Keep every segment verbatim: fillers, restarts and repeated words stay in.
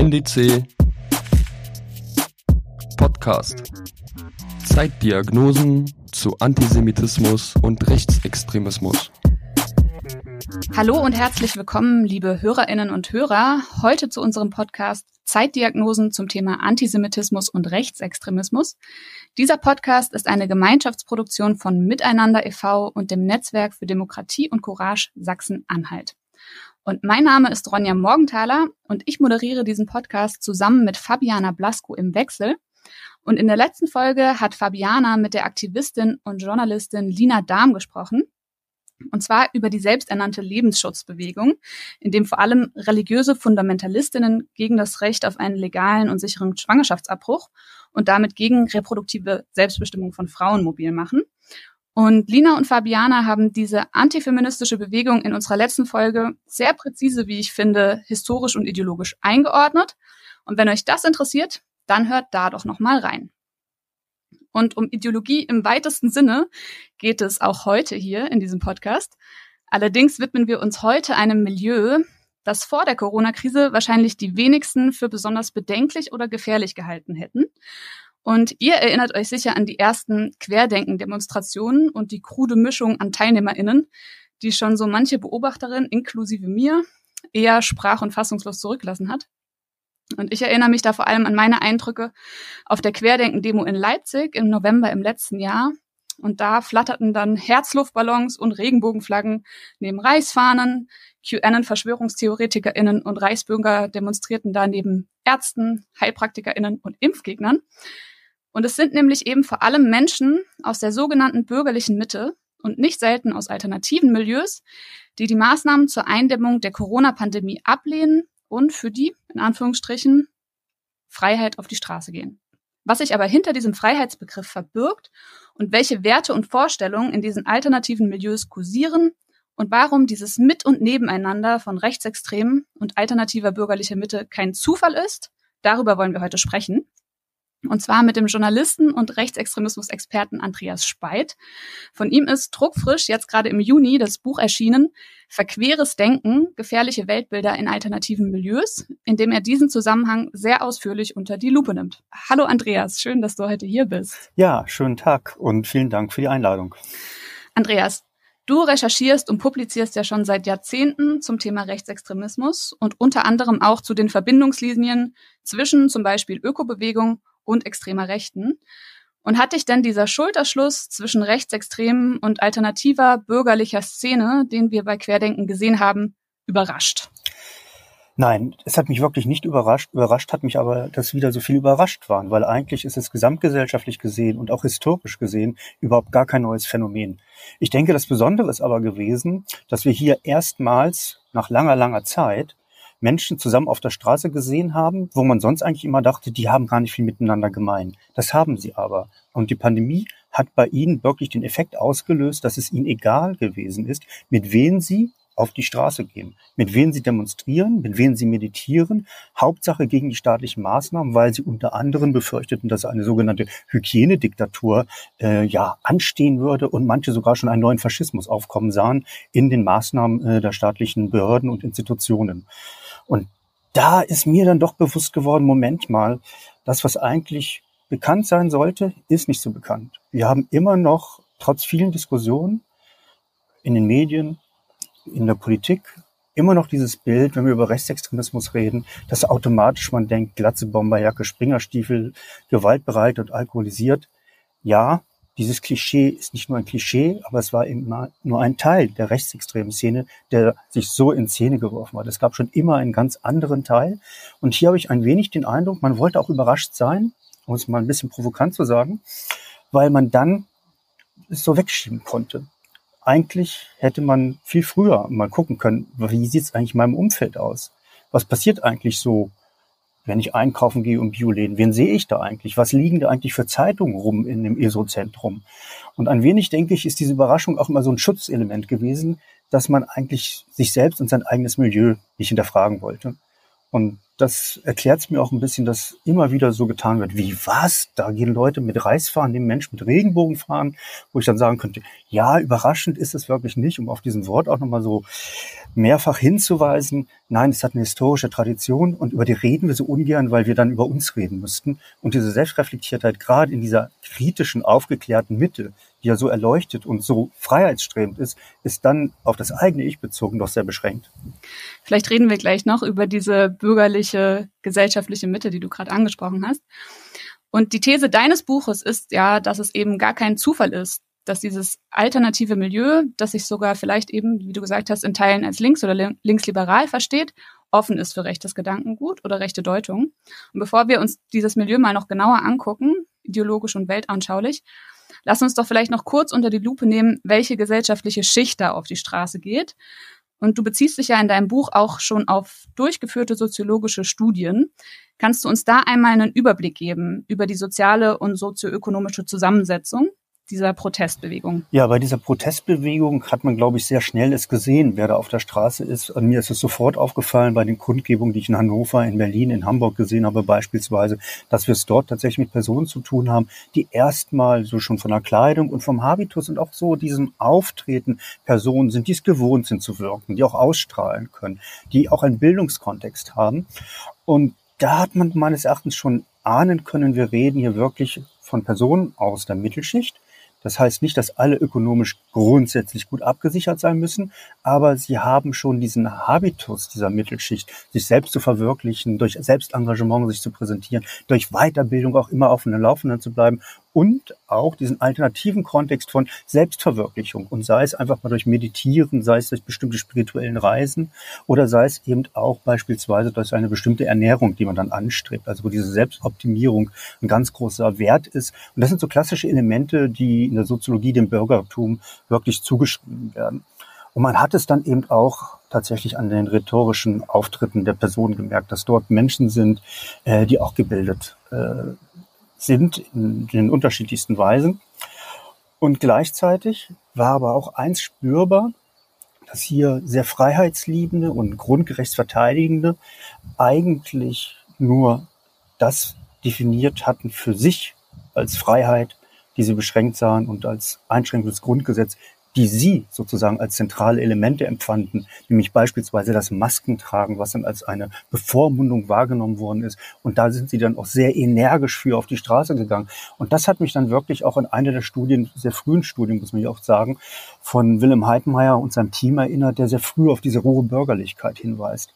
N D C Podcast. Zeitdiagnosen zu Antisemitismus und Rechtsextremismus. Hallo und herzlich willkommen, liebe Hörerinnen und Hörer, heute zu unserem Podcast Zeitdiagnosen zum Thema Antisemitismus und Rechtsextremismus. Dieser Podcast ist eine Gemeinschaftsproduktion von Miteinander e V und dem Netzwerk für Demokratie und Courage Sachsen-Anhalt. Und mein Name ist Ronja Morgenthaler und ich moderiere diesen Podcast zusammen mit Fabiana Blasko im Wechsel. Und in der letzten Folge hat Fabiana mit der Aktivistin und Journalistin Lina Dahm gesprochen. Und zwar über die selbsternannte Lebensschutzbewegung, in dem vor allem religiöse Fundamentalistinnen gegen das Recht auf einen legalen und sicheren Schwangerschaftsabbruch und damit gegen reproduktive Selbstbestimmung von Frauen mobil machen. Und Lina und Fabiana haben diese antifeministische Bewegung in unserer letzten Folge sehr präzise, wie ich finde, historisch und ideologisch eingeordnet. Und wenn euch das interessiert, dann hört da doch noch mal rein. Und um Ideologie im weitesten Sinne geht es auch heute hier in diesem Podcast. Allerdings widmen wir uns heute einem Milieu, das vor der Corona-Krise wahrscheinlich die wenigsten für besonders bedenklich oder gefährlich gehalten hätten. Und ihr erinnert euch sicher an die ersten Querdenken-Demonstrationen und die krude Mischung an TeilnehmerInnen, die schon so manche Beobachterin, inklusive mir, eher sprach- und fassungslos zurückgelassen hat. Und ich erinnere mich da vor allem an meine Eindrücke auf der Querdenken-Demo in Leipzig im November im letzten Jahr. Und da flatterten dann Herzluftballons und Regenbogenflaggen neben Reichsfahnen, QAnon-VerschwörungstheoretikerInnen und Reichsbürger demonstrierten da neben Ärzten, HeilpraktikerInnen und Impfgegnern. Und es sind nämlich eben vor allem Menschen aus der sogenannten bürgerlichen Mitte und nicht selten aus alternativen Milieus, die die Maßnahmen zur Eindämmung der Corona-Pandemie ablehnen und für die, in Anführungsstrichen, Freiheit auf die Straße gehen. Was sich aber hinter diesem Freiheitsbegriff verbirgt und welche Werte und Vorstellungen in diesen alternativen Milieus kursieren und warum dieses Mit- und Nebeneinander von Rechtsextremen und alternativer bürgerlicher Mitte kein Zufall ist, darüber wollen wir heute sprechen. Und zwar mit dem Journalisten und Rechtsextremismus-Experten Andreas Speit. Von ihm ist druckfrisch jetzt gerade im Juni das Buch erschienen, Verqueres Denken, gefährliche Weltbilder in alternativen Milieus, in dem er diesen Zusammenhang sehr ausführlich unter die Lupe nimmt. Hallo Andreas, schön, dass du heute hier bist. Ja, schönen Tag und vielen Dank für die Einladung. Andreas, du recherchierst und publizierst ja schon seit Jahrzehnten zum Thema Rechtsextremismus und unter anderem auch zu den Verbindungslinien zwischen zum Beispiel Ökobewegung und extremer Rechten. Und hat dich denn dieser Schulterschluss zwischen Rechtsextremen und alternativer bürgerlicher Szene, den wir bei Querdenken gesehen haben, überrascht? Nein, es hat mich wirklich nicht überrascht. Überrascht hat mich aber, dass wieder so viel überrascht waren, weil eigentlich ist es gesamtgesellschaftlich gesehen und auch historisch gesehen überhaupt gar kein neues Phänomen. Ich denke, das Besondere ist aber gewesen, dass wir hier erstmals nach langer, langer Zeit Menschen zusammen auf der Straße gesehen haben, wo man sonst eigentlich immer dachte, die haben gar nicht viel miteinander gemein. Das haben sie aber. Und die Pandemie hat bei ihnen wirklich den Effekt ausgelöst, dass es ihnen egal gewesen ist, mit wem sie auf die Straße gehen, mit wem sie demonstrieren, mit wem sie meditieren, Hauptsache gegen die staatlichen Maßnahmen, weil sie unter anderem befürchteten, dass eine sogenannte Hygienediktatur äh, ja anstehen würde und manche sogar schon einen neuen Faschismus aufkommen sahen in den Maßnahmen äh, der staatlichen Behörden und Institutionen. Und da ist mir dann doch bewusst geworden, Moment mal, das, was eigentlich bekannt sein sollte, ist nicht so bekannt. Wir haben immer noch, trotz vielen Diskussionen in den Medien, in der Politik, immer noch dieses Bild, wenn wir über Rechtsextremismus reden, dass automatisch man denkt, Glatze, Bomberjacke, Springerstiefel, gewaltbereit und alkoholisiert. Ja, dieses Klischee ist nicht nur ein Klischee, aber es war eben nur ein Teil der rechtsextremen Szene, der sich so in Szene geworfen hat. Es gab schon immer einen ganz anderen Teil. Und hier habe ich ein wenig den Eindruck, man wollte auch überrascht sein, um es mal ein bisschen provokant zu sagen, weil man dann es so wegschieben konnte. Eigentlich hätte man viel früher mal gucken können, wie sieht es eigentlich in meinem Umfeld aus? Was passiert eigentlich so, wenn ich einkaufen gehe um Bioläden? Wen sehe ich da eigentlich? Was liegen da eigentlich für Zeitungen rum in dem E S O-Zentrum? Und ein wenig, denke ich, ist diese Überraschung auch immer so ein Schutzelement gewesen, dass man eigentlich sich selbst und sein eigenes Milieu nicht hinterfragen wollte. Und das erklärt es mir auch ein bisschen, dass immer wieder so getan wird, wie was? Da gehen Leute mit Reisfahren, nehmen Menschen mit Regenbogenfahren, wo ich dann sagen könnte, ja, überraschend ist es wirklich nicht, um auf diesem Wort auch nochmal so mehrfach hinzuweisen. Nein, es hat eine historische Tradition und über die reden wir so ungern, weil wir dann über uns reden müssten. Und diese Selbstreflektiertheit, gerade in dieser kritischen, aufgeklärten Mitte, die ja so erleuchtet und so freiheitsstrebend ist, ist dann auf das eigene Ich bezogen doch sehr beschränkt. Vielleicht reden wir gleich noch über diese bürgerliche, gesellschaftliche Mitte, die du gerade angesprochen hast. Und die These deines Buches ist ja, dass es eben gar kein Zufall ist, dass dieses alternative Milieu, das sich sogar vielleicht eben, wie du gesagt hast, in Teilen als links- oder linksliberal versteht, offen ist für rechtes Gedankengut oder rechte Deutung. Und bevor wir uns dieses Milieu mal noch genauer angucken, ideologisch und weltanschaulich, lass uns doch vielleicht noch kurz unter die Lupe nehmen, welche gesellschaftliche Schicht da auf die Straße geht. Und du beziehst dich ja in deinem Buch auch schon auf durchgeführte soziologische Studien. Kannst du uns da einmal einen Überblick geben über die soziale und sozioökonomische Zusammensetzung dieser Protestbewegung? Ja, bei dieser Protestbewegung hat man, glaube ich, sehr schnell es gesehen, wer da auf der Straße ist. Und mir ist es sofort aufgefallen bei den Kundgebungen, die ich in Hannover, in Berlin, in Hamburg gesehen habe beispielsweise, dass wir es dort tatsächlich mit Personen zu tun haben, die erstmal so schon von der Kleidung und vom Habitus und auch so diesem Auftreten Personen sind, die es gewohnt sind zu wirken, die auch ausstrahlen können, die auch einen Bildungskontext haben. Und da hat man meines Erachtens schon ahnen können, wir reden hier wirklich von Personen aus der Mittelschicht. Das heißt nicht, dass alle ökonomisch grundsätzlich gut abgesichert sein müssen, aber sie haben schon diesen Habitus dieser Mittelschicht, sich selbst zu verwirklichen, durch Selbstengagement sich zu präsentieren, durch Weiterbildung auch immer auf dem Laufenden zu bleiben und auch diesen alternativen Kontext von Selbstverwirklichung. Und sei es einfach mal durch Meditieren, sei es durch bestimmte spirituellen Reisen oder sei es eben auch beispielsweise durch eine bestimmte Ernährung, die man dann anstrebt. Also wo diese Selbstoptimierung ein ganz großer Wert ist. Und das sind so klassische Elemente, die in der Soziologie dem Bürgertum wirklich zugeschrieben werden. Und man hat es dann eben auch tatsächlich an den rhetorischen Auftritten der Personen gemerkt, dass dort Menschen sind, äh, die auch gebildet äh, sind in den unterschiedlichsten Weisen. Und gleichzeitig war aber auch eins spürbar, dass hier sehr freiheitsliebende und grundgerechtsverteidigende eigentlich nur das definiert hatten für sich als Freiheit, die sie beschränkt sahen und als Einschränkung des Grundgesetzes, die sie sozusagen als zentrale Elemente empfanden, nämlich beispielsweise das Maskentragen, was dann als eine Bevormundung wahrgenommen worden ist. Und da sind sie dann auch sehr energisch für auf die Straße gegangen. Und das hat mich dann wirklich auch an eine der Studien, sehr frühen Studien, muss man ja auch sagen, von Wilhelm Heidmeier und seinem Team erinnert, der sehr früh auf diese rohe Bürgerlichkeit hinweist.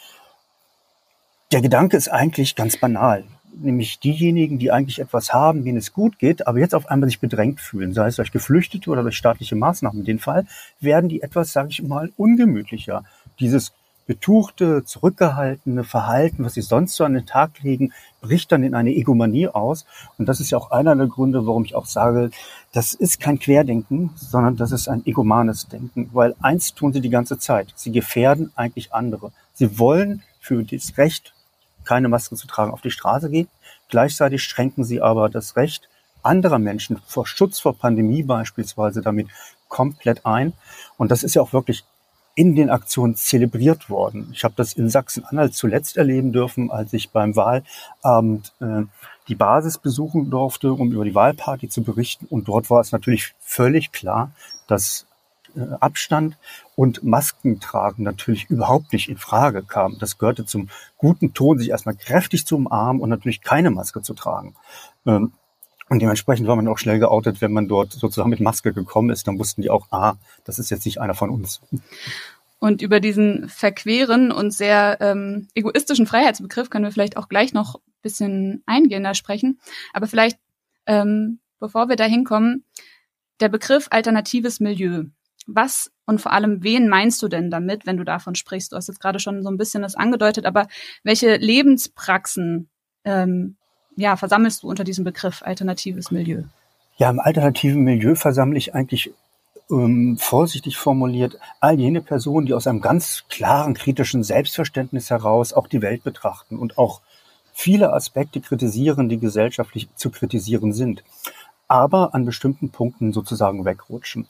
Der Gedanke ist eigentlich ganz banal. Nämlich diejenigen, die eigentlich etwas haben, denen es gut geht, aber jetzt auf einmal sich bedrängt fühlen, sei es durch Geflüchtete oder durch staatliche Maßnahmen. In dem Fall werden die etwas, sage ich mal, ungemütlicher. Dieses betuchte, zurückgehaltene Verhalten, was sie sonst so an den Tag legen, bricht dann in eine Egomanie aus. Und das ist ja auch einer der Gründe, warum ich auch sage, das ist kein Querdenken, sondern das ist ein egomanes Denken. Weil eins tun sie die ganze Zeit. Sie gefährden eigentlich andere. Sie wollen für das Recht, keine Maske zu tragen, auf die Straße gehen. Gleichzeitig schränken sie aber das Recht anderer Menschen vor Schutz vor Pandemie beispielsweise damit komplett ein. Und das ist ja auch wirklich in den Aktionen zelebriert worden. Ich habe das in Sachsen-Anhalt zuletzt erleben dürfen, als ich beim Wahlabend äh, die Basis besuchen durfte, um über die Wahlparty zu berichten. Und dort war es natürlich völlig klar, dass Abstand und Maskentragen natürlich überhaupt nicht in Frage kam. Das gehörte zum guten Ton, sich erstmal kräftig zu umarmen und natürlich keine Maske zu tragen. Und dementsprechend war man auch schnell geoutet, wenn man dort sozusagen mit Maske gekommen ist. Dann wussten die auch, ah, das ist jetzt nicht einer von uns. Und über diesen verqueren und sehr ähm, egoistischen Freiheitsbegriff können wir vielleicht auch gleich noch ein bisschen eingehender sprechen. Aber vielleicht, ähm, bevor wir da hinkommen, der Begriff alternatives Milieu. Was und vor allem, wen meinst du denn damit, wenn du davon sprichst? Du hast jetzt gerade schon so ein bisschen das angedeutet, aber welche Lebenspraxen ähm, ja, versammelst du unter diesem Begriff alternatives Milieu? Ja, im alternativen Milieu versammle ich eigentlich ähm, vorsichtig formuliert all jene Personen, die aus einem ganz klaren kritischen Selbstverständnis heraus auch die Welt betrachten und auch viele Aspekte kritisieren, die gesellschaftlich zu kritisieren sind, aber an bestimmten Punkten sozusagen wegrutschen.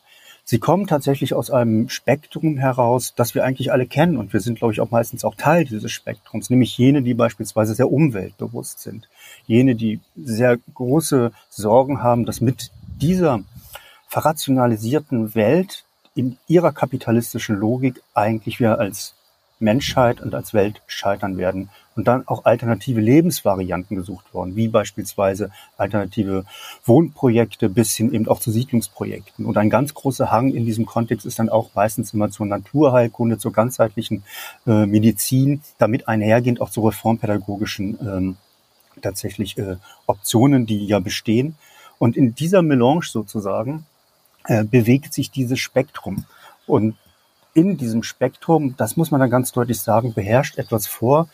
Sie kommen tatsächlich aus einem Spektrum heraus, das wir eigentlich alle kennen. Und wir sind, glaube ich, auch meistens auch Teil dieses Spektrums, nämlich jene, die beispielsweise sehr umweltbewusst sind. Jene, die sehr große Sorgen haben, dass mit dieser verrationalisierten Welt in ihrer kapitalistischen Logik eigentlich wir als Menschheit und als Welt scheitern werden. Und dann auch alternative Lebensvarianten gesucht worden, wie beispielsweise alternative Wohnprojekte bis hin eben auch zu Siedlungsprojekten. Und ein ganz großer Hang in diesem Kontext ist dann auch meistens immer zur Naturheilkunde, zur ganzheitlichen äh, Medizin, damit einhergehend auch zu reformpädagogischen ähm, tatsächlich äh, Optionen, die ja bestehen. Und in dieser Melange sozusagen äh, bewegt sich dieses Spektrum. Und in diesem Spektrum, das muss man dann ganz deutlich sagen, beherrscht etwas vor,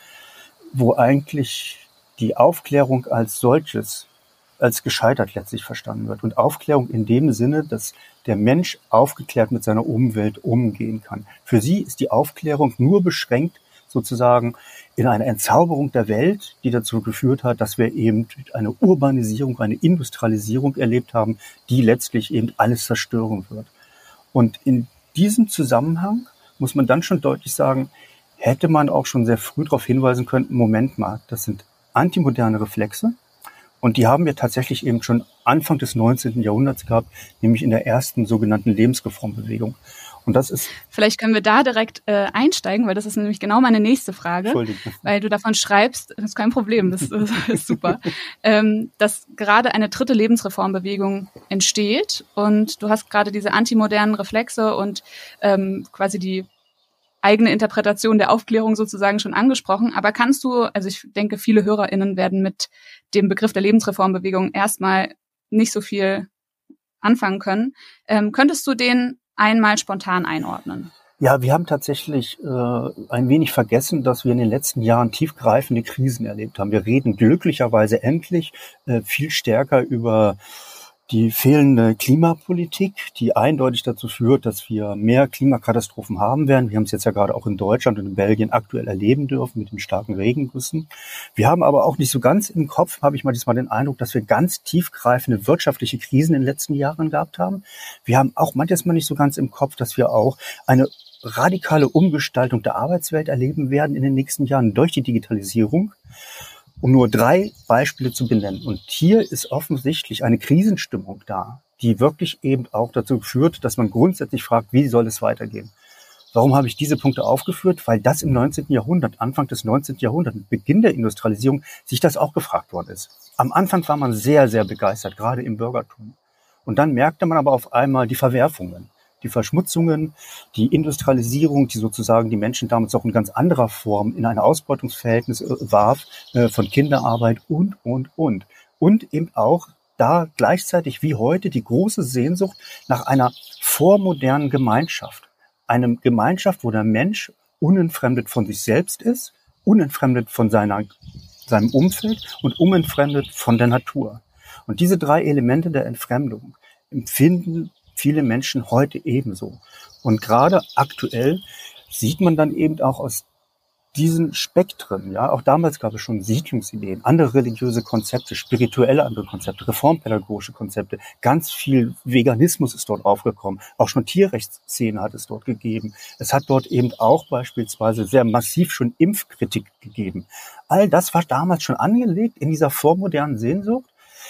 wo eigentlich die Aufklärung als solches, als gescheitert letztlich verstanden wird. Und Aufklärung in dem Sinne, dass der Mensch aufgeklärt mit seiner Umwelt umgehen kann. Für sie ist die Aufklärung nur beschränkt sozusagen in eine Entzauberung der Welt, die dazu geführt hat, dass wir eben eine Urbanisierung, eine Industrialisierung erlebt haben, die letztlich eben alles zerstören wird. Und in diesem Zusammenhang muss man dann schon deutlich sagen, hätte man auch schon sehr früh darauf hinweisen können, Moment mal, das sind antimoderne Reflexe und die haben wir tatsächlich eben schon Anfang des neunzehnten Jahrhunderts gehabt, nämlich in der ersten sogenannten Lebensreformbewegung. Und das ist Vielleicht können wir da direkt äh, einsteigen, weil das ist nämlich genau meine nächste Frage, weil du davon schreibst, das ist kein Problem, das ist, ist super, ähm, dass gerade eine dritte Lebensreformbewegung entsteht und du hast gerade diese antimodernen Reflexe und ähm, quasi die eigene Interpretation der Aufklärung sozusagen schon angesprochen. Aber kannst du, also ich denke, viele HörerInnen werden mit dem Begriff der Lebensreformbewegung erstmal nicht so viel anfangen können. Ähm, könntest du den einmal spontan einordnen? Ja, wir haben tatsächlich äh, ein wenig vergessen, dass wir in den letzten Jahren tiefgreifende Krisen erlebt haben. Wir reden glücklicherweise endlich äh, viel stärker über die fehlende Klimapolitik, die eindeutig dazu führt, dass wir mehr Klimakatastrophen haben werden. Wir haben es jetzt ja gerade auch in Deutschland und in Belgien aktuell erleben dürfen mit den starken Regengüssen. Wir haben aber auch nicht so ganz im Kopf, habe ich mal diesmal den Eindruck, dass wir ganz tiefgreifende wirtschaftliche Krisen in den letzten Jahren gehabt haben. Wir haben auch manches Mal nicht so ganz im Kopf, dass wir auch eine radikale Umgestaltung der Arbeitswelt erleben werden in den nächsten Jahren durch die Digitalisierung. Um nur drei Beispiele zu benennen. Und hier ist offensichtlich eine Krisenstimmung da, die wirklich eben auch dazu führt, dass man grundsätzlich fragt, wie soll es weitergehen? Warum habe ich diese Punkte aufgeführt? Weil das im neunzehnten Jahrhundert, Anfang des neunzehnten Jahrhunderts, mit Beginn der Industrialisierung, sich das auch gefragt worden ist. Am Anfang war man sehr, sehr begeistert, gerade im Bürgertum. Und dann merkte man aber auf einmal die Verwerfungen, die Verschmutzungen, die Industrialisierung, die sozusagen die Menschen damals auch in ganz anderer Form in ein Ausbeutungsverhältnis warf, äh, von Kinderarbeit und, und, und. Und eben auch da gleichzeitig wie heute die große Sehnsucht nach einer vormodernen Gemeinschaft. Eine Gemeinschaft, wo der Mensch unentfremdet von sich selbst ist, unentfremdet von seiner, seinem Umfeld und unentfremdet von der Natur. Und diese drei Elemente der Entfremdung empfinden viele Menschen heute ebenso. Und gerade aktuell sieht man dann eben auch aus diesen Spektren, ja, auch damals gab es schon Siedlungsideen, andere religiöse Konzepte, spirituelle andere Konzepte, reformpädagogische Konzepte, ganz viel Veganismus ist dort aufgekommen, auch schon Tierrechtsszenen hat es dort gegeben. Es hat dort eben auch beispielsweise sehr massiv schon Impfkritik gegeben. All das war damals schon angelegt in dieser vormodernen Sehnsucht,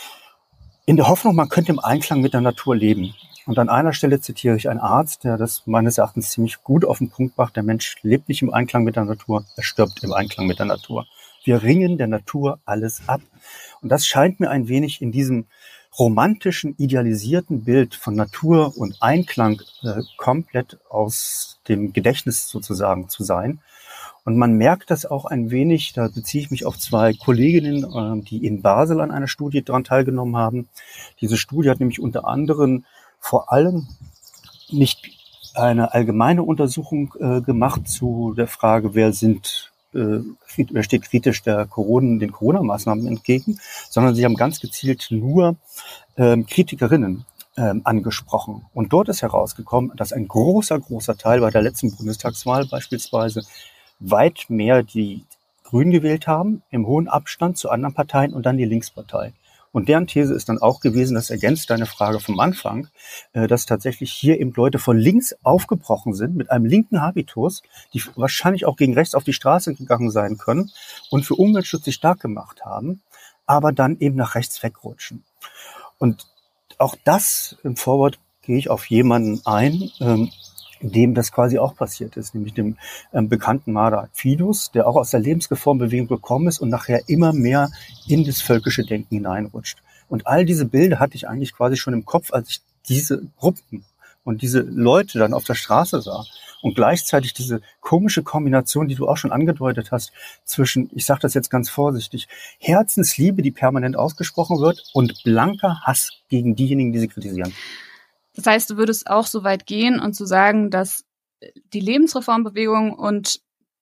in der Hoffnung, man könnte im Einklang mit der Natur leben. Und an einer Stelle zitiere ich einen Arzt, der das meines Erachtens ziemlich gut auf den Punkt macht. Der Mensch lebt nicht im Einklang mit der Natur, er stirbt im Einklang mit der Natur. Wir ringen der Natur alles ab. Und das scheint mir ein wenig in diesem romantischen, idealisierten Bild von Natur und Einklang äh, komplett aus dem Gedächtnis sozusagen zu sein. Und man merkt das auch ein wenig, da beziehe ich mich auf zwei Kolleginnen, äh, die in Basel an einer Studie daran teilgenommen haben. Diese Studie hat nämlich unter anderem vor allem nicht eine allgemeine Untersuchung äh, gemacht zu der Frage, wer sind, äh, wer steht kritisch der Corona, den Corona-Maßnahmen entgegen, sondern sie haben ganz gezielt nur ähm, Kritikerinnen ähm, angesprochen. Und dort ist herausgekommen, dass ein großer, großer Teil bei der letzten Bundestagswahl beispielsweise weit mehr die Grünen gewählt haben, im hohen Abstand zu anderen Parteien und dann die Linkspartei. Und deren These ist dann auch gewesen, das ergänzt deine Frage vom Anfang, dass tatsächlich hier eben Leute von links aufgebrochen sind mit einem linken Habitus, die wahrscheinlich auch gegen rechts auf die Straße gegangen sein können und für Umweltschutz sich stark gemacht haben, aber dann eben nach rechts wegrutschen. Und auch das im Vorwort gehe ich auf jemanden ein, dem das quasi auch passiert ist, nämlich dem ähm, bekannten Marder Fidus, der auch aus der Lebensreformbewegung gekommen ist und nachher immer mehr in das völkische Denken hineinrutscht. Und all diese Bilder hatte ich eigentlich quasi schon im Kopf, als ich diese Gruppen und diese Leute dann auf der Straße sah. Und gleichzeitig diese komische Kombination, die du auch schon angedeutet hast, zwischen, ich sage das jetzt ganz vorsichtig, Herzensliebe, die permanent ausgesprochen wird, und blanker Hass gegen diejenigen, die sie kritisieren. Das heißt, du würdest auch so weit gehen und zu sagen, dass die Lebensreformbewegung und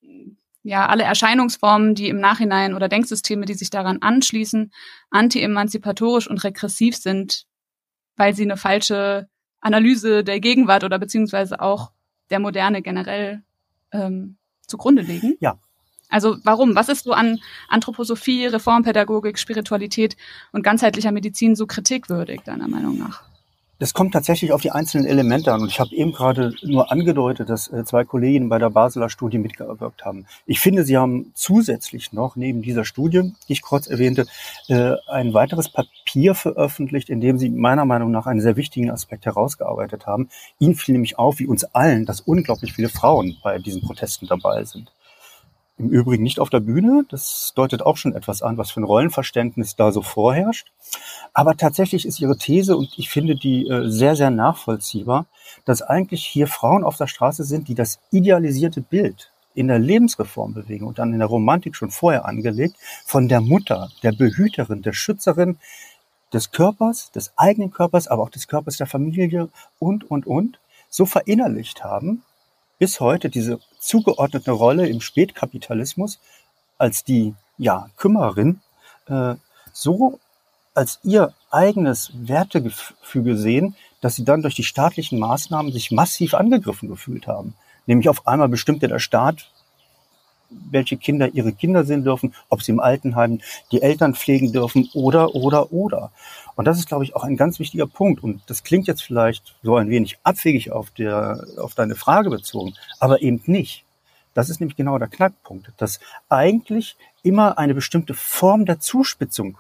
ja alle Erscheinungsformen, die im Nachhinein oder Denksysteme, die sich daran anschließen, anti-emanzipatorisch und regressiv sind, weil sie eine falsche Analyse der Gegenwart oder beziehungsweise auch der Moderne generell ähm, zugrunde legen? Ja. Also warum? Was ist so an Anthroposophie, Reformpädagogik, Spiritualität und ganzheitlicher Medizin so kritikwürdig, deiner Meinung nach? Das kommt tatsächlich auf die einzelnen Elemente an. Und ich habe eben gerade nur angedeutet, dass äh, zwei Kolleginnen bei der Basler Studie mitgewirkt haben. Ich finde, sie haben zusätzlich noch neben dieser Studie, die ich kurz erwähnte, äh, ein weiteres Papier veröffentlicht, in dem sie meiner Meinung nach einen sehr wichtigen Aspekt herausgearbeitet haben. Ihnen fiel nämlich auf, wie uns allen, dass unglaublich viele Frauen bei diesen Protesten dabei sind. Im Übrigen nicht auf der Bühne. Das deutet auch schon etwas an, was für ein Rollenverständnis da so vorherrscht. Aber tatsächlich ist ihre These, und ich finde die äh, sehr, sehr nachvollziehbar, dass eigentlich hier Frauen auf der Straße sind, die das idealisierte Bild in der Lebensreformbewegung und dann in der Romantik schon vorher angelegt, von der Mutter, der Behüterin, der Schützerin des Körpers, des eigenen Körpers, aber auch des Körpers der Familie und, und, und, so verinnerlicht haben, bis heute diese zugeordnete Rolle im Spätkapitalismus als die ja, Kümmerin äh, so als ihr eigenes Wertegefüge sehen, dass sie dann durch die staatlichen Maßnahmen sich massiv angegriffen gefühlt haben. Nämlich auf einmal bestimmte der Staat, welche Kinder ihre Kinder sehen dürfen, ob sie im Altenheim die Eltern pflegen dürfen oder, oder, oder. Und das ist, glaube ich, auch ein ganz wichtiger Punkt. Und das klingt jetzt vielleicht so ein wenig abwegig auf, der, auf deine Frage bezogen, aber eben nicht. Das ist nämlich genau der Knackpunkt, dass eigentlich immer eine bestimmte Form der Zuspitzung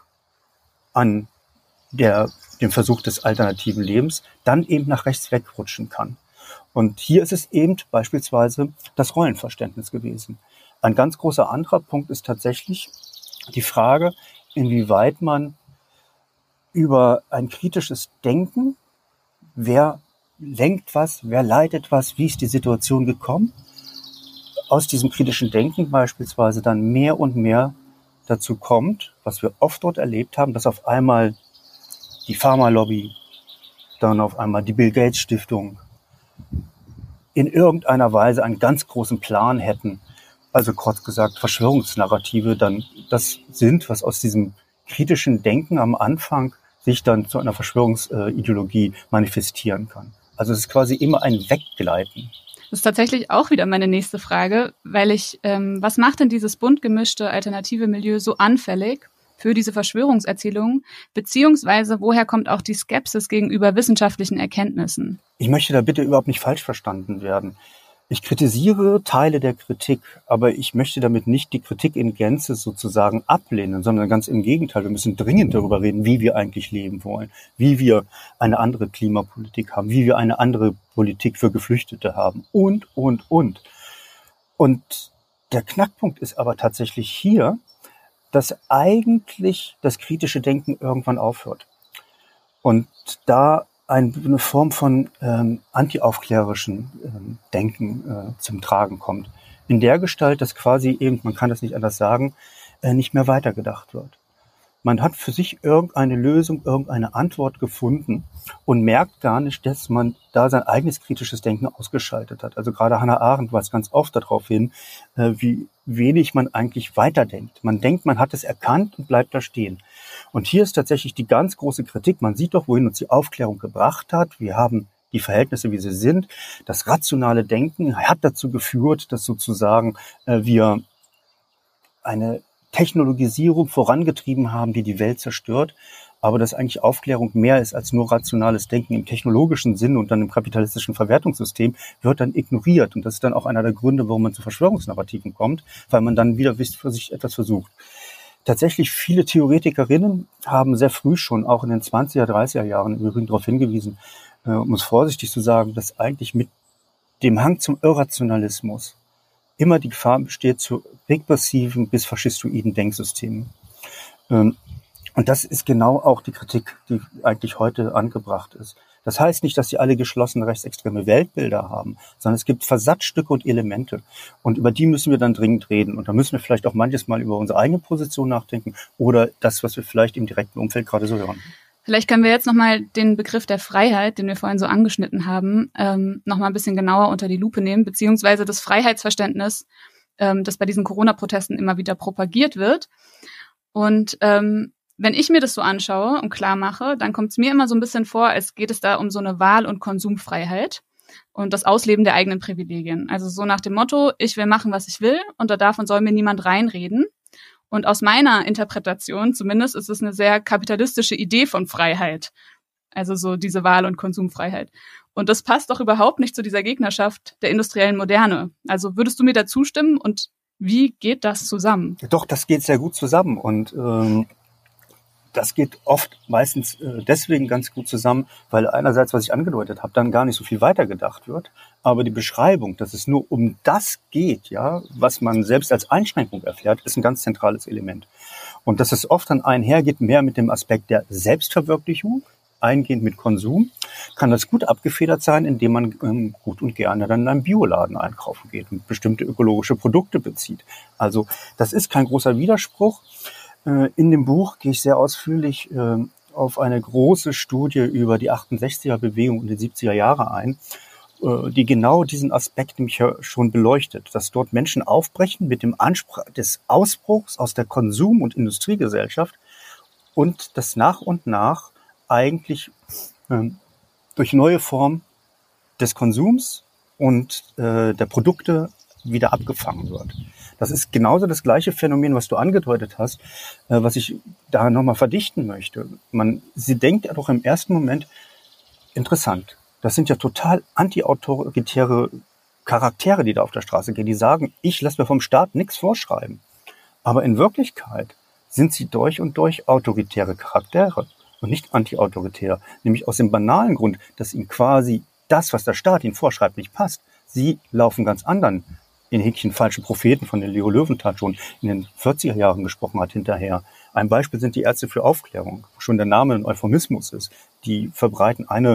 an der, dem Versuch des alternativen Lebens dann eben nach rechts wegrutschen kann. Und hier ist es eben beispielsweise das Rollenverständnis gewesen. Ein ganz großer anderer Punkt ist tatsächlich die Frage, inwieweit man über ein kritisches Denken, wer lenkt was, wer leitet was, wie ist die Situation gekommen, aus diesem kritischen Denken beispielsweise dann mehr und mehr dazu kommt, was wir oft dort erlebt haben, dass auf einmal die Pharmalobby, dann auf einmal die Bill Gates Stiftung in irgendeiner Weise einen ganz großen Plan hätten, also kurz gesagt Verschwörungsnarrative dann das sind, was aus diesem kritischen Denken am Anfang sich dann zu einer Verschwörungsideologie manifestieren kann. Also es ist quasi immer ein Weggleiten. Das ist tatsächlich auch wieder meine nächste Frage, weil ich, ähm, was macht denn dieses bunt gemischte alternative Milieu so anfällig für diese Verschwörungserzählungen, beziehungsweise woher kommt auch die Skepsis gegenüber wissenschaftlichen Erkenntnissen? Ich möchte da bitte überhaupt nicht falsch verstanden werden. Ich kritisiere Teile der Kritik, aber ich möchte damit nicht die Kritik in Gänze sozusagen ablehnen, sondern ganz im Gegenteil. Wir müssen dringend darüber reden, wie wir eigentlich leben wollen, wie wir eine andere Klimapolitik haben, wie wir eine andere Politik für Geflüchtete haben und, und, und. Und der Knackpunkt ist aber tatsächlich hier, dass eigentlich das kritische Denken irgendwann aufhört. Und da eine Form von ähm, antiaufklärerischen ähm, Denken äh, zum Tragen kommt. In der Gestalt, dass quasi eben, man kann das nicht anders sagen, äh, nicht mehr weitergedacht wird. Man hat für sich irgendeine Lösung, irgendeine Antwort gefunden und merkt gar nicht, dass man da sein eigenes kritisches Denken ausgeschaltet hat. Also gerade Hannah Arendt weist ganz oft darauf hin, äh, wie wenig man eigentlich weiterdenkt. Man denkt, man hat es erkannt und bleibt da stehen. Und hier ist tatsächlich die ganz große Kritik. Man sieht doch, wohin uns die Aufklärung gebracht hat. Wir haben die Verhältnisse, wie sie sind. Das rationale Denken hat dazu geführt, dass sozusagen äh, wir eine Technologisierung vorangetrieben haben, die die Welt zerstört. aber dass eigentlich Aufklärung mehr ist als nur rationales Denken im technologischen Sinn und dann im kapitalistischen Verwertungssystem, wird dann ignoriert. Und das ist dann auch einer der Gründe, warum man zu Verschwörungsnarrativen kommt, weil man dann wieder für sich etwas versucht. Tatsächlich viele Theoretikerinnen haben sehr früh schon, auch in den zwanziger, dreißiger Jahren im Übrigen darauf hingewiesen, äh, um es vorsichtig zu sagen, dass eigentlich mit dem Hang zum Irrationalismus immer die Gefahr besteht zu regressiven bis faschistoiden Denksystemen. Ähm, Und das ist genau auch die Kritik, die eigentlich heute angebracht ist. Das heißt nicht, dass sie alle geschlossene rechtsextreme Weltbilder haben, sondern es gibt Versatzstücke und Elemente. Und über die müssen wir dann dringend reden. Und da müssen wir vielleicht auch manches Mal über unsere eigene Position nachdenken oder das, was wir vielleicht im direkten Umfeld gerade so hören. Vielleicht können wir jetzt nochmal den Begriff der Freiheit, den wir vorhin so angeschnitten haben, ähm, nochmal ein bisschen genauer unter die Lupe nehmen, beziehungsweise das Freiheitsverständnis, ähm, das bei diesen Corona-Protesten immer wieder propagiert wird. Und ähm, wenn ich mir das so anschaue und klar mache, dann kommt es mir immer so ein bisschen vor, als geht es da um so eine Wahl- und Konsumfreiheit und das Ausleben der eigenen Privilegien. Also so nach dem Motto, ich will machen, was ich will und da darf und soll mir niemand reinreden. Und aus meiner Interpretation zumindest ist es eine sehr kapitalistische Idee von Freiheit. Also so diese Wahl- und Konsumfreiheit. Und das passt doch überhaupt nicht zu dieser Gegnerschaft der industriellen Moderne. Also würdest du mir da zustimmen und wie geht das zusammen? Doch, das geht sehr gut zusammen und ähm das geht oft meistens äh, deswegen ganz gut zusammen, weil einerseits, was ich angedeutet habe, dann gar nicht so viel weitergedacht wird. Aber die Beschreibung, dass es nur um das geht, ja, was man selbst als Einschränkung erfährt, ist ein ganz zentrales Element. Und dass es oft dann einhergeht mehr mit dem Aspekt der Selbstverwirklichung, eingehend mit Konsum, kann das gut abgefedert sein, indem man ähm, gut und gerne dann in einen Bioladen einkaufen geht und bestimmte ökologische Produkte bezieht. Also das ist kein großer Widerspruch. In dem Buch gehe ich sehr ausführlich auf eine große Studie über die achtundsechziger-Bewegung und die siebziger Jahre ein, die genau diesen Aspekt nämlich schon beleuchtet, dass dort Menschen aufbrechen mit dem Anspruch des Ausbruchs aus der Konsum- und Industriegesellschaft und das nach und nach eigentlich durch neue Formen des Konsums und der Produkte wieder abgefangen wird. Das ist genauso das gleiche Phänomen, was du angedeutet hast, äh, was ich da nochmal verdichten möchte. Man, sie denkt ja doch im ersten Moment, interessant, das sind ja total anti-autoritäre Charaktere, die da auf der Straße gehen, die sagen, ich lasse mir vom Staat nichts vorschreiben. Aber in Wirklichkeit sind sie durch und durch autoritäre Charaktere und nicht anti-autoritär. Nämlich aus dem banalen Grund, dass ihnen quasi das, was der Staat ihnen vorschreibt, nicht passt. Sie laufen ganz anderen in Häkchen falsche Propheten, von denen Leo Löwenthal schon in den vierziger Jahren gesprochen hat, hinterher. Ein Beispiel sind die Ärzte für Aufklärung, wo schon der Name ein Euphemismus ist. Die verbreiten eine,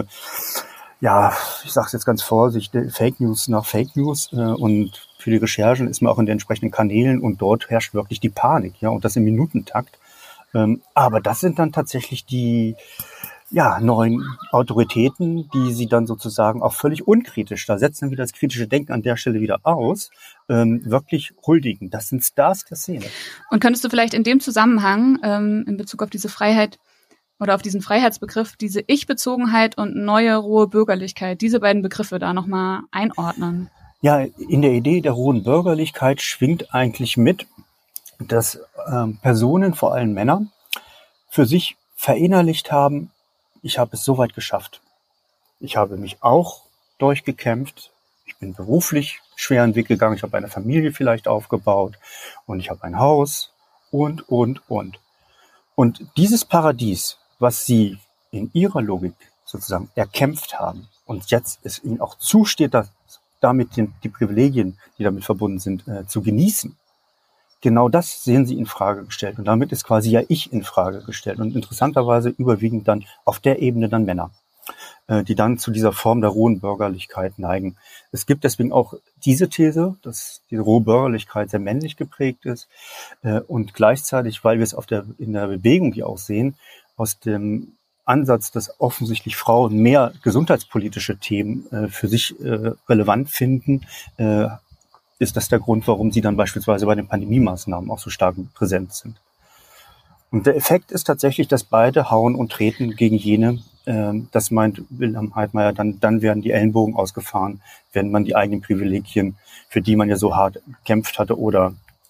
ja, ich sage es jetzt ganz vorsichtig, Fake News nach Fake News äh, und für die Recherchen ist man auch in den entsprechenden Kanälen und dort herrscht wirklich die Panik, ja, und das im Minutentakt. Ähm, aber das sind dann tatsächlich die ja, neuen Autoritäten, die sie dann sozusagen auch völlig unkritisch, da setzen wir das kritische Denken an der Stelle wieder aus, ähm, wirklich huldigen. Das sind Stars der Szene. Und könntest du vielleicht in dem Zusammenhang, ähm, in Bezug auf diese Freiheit oder auf diesen Freiheitsbegriff, diese Ich-Bezogenheit und neue rohe Bürgerlichkeit, diese beiden Begriffe da nochmal einordnen? Ja, in der Idee der rohen Bürgerlichkeit schwingt eigentlich mit, dass ähm, Personen, vor allem Männer, für sich verinnerlicht haben, ich habe es so weit geschafft. Ich habe mich auch durchgekämpft. Ich bin beruflich schweren Weg gegangen. Ich habe eine Familie vielleicht aufgebaut und ich habe ein Haus und, und, und. Und dieses Paradies, was sie in ihrer Logik sozusagen erkämpft haben und jetzt es ihnen auch zusteht, dass damit die, die Privilegien, die damit verbunden sind, äh, zu genießen, genau das sehen sie in Frage gestellt. Und damit ist quasi ja ich in Frage gestellt. Und interessanterweise überwiegend dann auf der Ebene dann Männer, äh, die dann zu dieser Form der rohen Bürgerlichkeit neigen. Es gibt deswegen auch diese These, dass die rohe Bürgerlichkeit sehr männlich geprägt ist äh, und gleichzeitig, weil wir es auf der, in der Bewegung hier auch sehen, aus dem Ansatz, dass offensichtlich Frauen mehr gesundheitspolitische Themen äh, für sich äh, relevant finden, äh, ist das der Grund, warum sie dann beispielsweise bei den Pandemie-Maßnahmen auch so stark präsent sind. Und der Effekt ist tatsächlich, dass beide hauen und treten gegen jene. Äh, das meint Wilhelm Heidmeier, dann, dann werden die Ellenbogen ausgefahren, wenn man die eigenen Privilegien, für die man ja so hart gekämpft hatte oder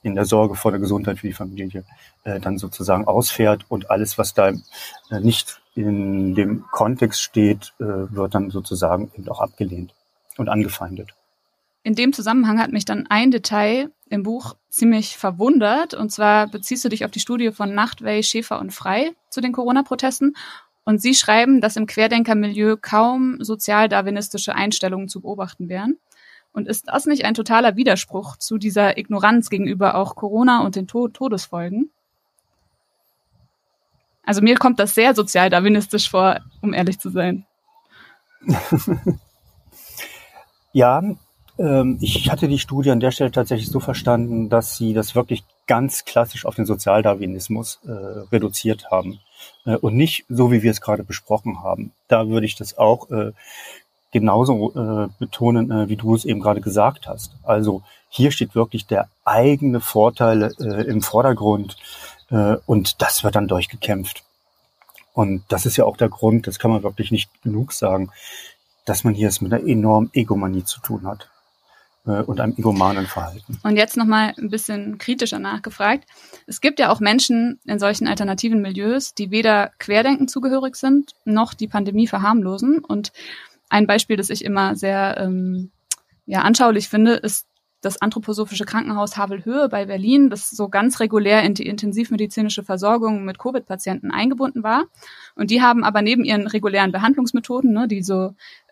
in der Sorge vor der Gesundheit für die Familie äh, dann sozusagen ausfährt und alles, was da äh, nicht in dem Kontext steht, äh, wird dann sozusagen eben auch abgelehnt und angefeindet. In dem Zusammenhang hat mich dann ein Detail im Buch ziemlich verwundert. Und zwar beziehst du dich auf die Studie von Nachtwey, Schäfer und Frey zu den Corona-Protesten. Und sie schreiben, dass im Querdenkermilieu kaum sozialdarwinistische Einstellungen zu beobachten wären. Und ist das nicht ein totaler Widerspruch zu dieser Ignoranz gegenüber auch Corona und den to- Todesfolgen? Also mir kommt das sehr sozialdarwinistisch vor, um ehrlich zu sein. Ja, ähm, ich hatte die Studie an der Stelle tatsächlich so verstanden, dass sie das wirklich ganz klassisch auf den Sozialdarwinismus äh, reduziert haben äh, und nicht so, wie wir es gerade besprochen haben. Da würde ich das auch äh, genauso äh, betonen, äh, wie du es eben gerade gesagt hast. Also hier steht wirklich der eigene Vorteil äh, im Vordergrund äh, und das wird dann durchgekämpft. Und das ist ja auch der Grund, das kann man wirklich nicht genug sagen, dass man hier es mit einer enormen Egomanie zu tun hat äh, und einem egomanen Verhalten. Und jetzt nochmal ein bisschen kritischer nachgefragt. Es gibt ja auch Menschen in solchen alternativen Milieus, die weder Querdenken zugehörig sind, noch die Pandemie verharmlosen. Und ein Beispiel, das ich immer sehr ähm, ja, anschaulich finde, ist das anthroposophische Krankenhaus Havelhöhe bei Berlin, das so ganz regulär in die intensivmedizinische Versorgung mit Covid-Patienten eingebunden war. Und die haben aber neben ihren regulären Behandlungsmethoden, ne, die so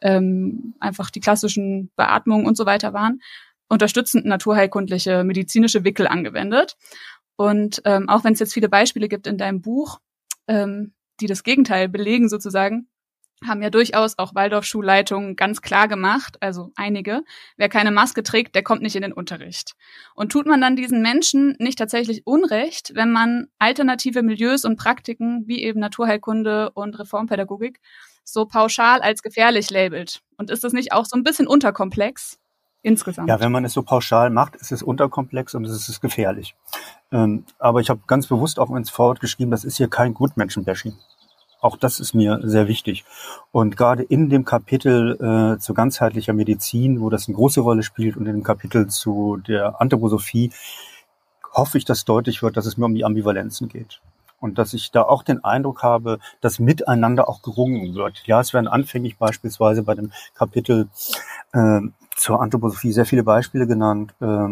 ähm, einfach die klassischen Beatmungen und so weiter waren, unterstützend naturheilkundliche medizinische Wickel angewendet. Und ähm, auch wenn es jetzt viele Beispiele gibt in deinem Buch, ähm, die das Gegenteil belegen sozusagen, haben ja durchaus auch Waldorfschulleitungen ganz klar gemacht, also einige, wer keine Maske trägt, der kommt nicht in den Unterricht. Und tut man dann diesen Menschen nicht tatsächlich Unrecht, wenn man alternative Milieus und Praktiken wie eben Naturheilkunde und Reformpädagogik so pauschal als gefährlich labelt? Und ist das nicht auch so ein bisschen unterkomplex insgesamt? Ja, wenn man es so pauschal macht, ist es unterkomplex und es ist gefährlich. Ähm, aber ich habe ganz bewusst auch ins Vorwort geschrieben, das ist hier kein Gutmenschenbashing. Auch das ist mir sehr wichtig. Und gerade in dem Kapitel äh, zu ganzheitlicher Medizin, wo das eine große Rolle spielt, und in dem Kapitel zu der Anthroposophie, hoffe ich, dass deutlich wird, dass es mir um die Ambivalenzen geht. Und dass ich da auch den Eindruck habe, dass miteinander auch gerungen wird. Ja, es werden anfänglich beispielsweise bei dem Kapitel äh, zur Anthroposophie sehr viele Beispiele genannt, äh,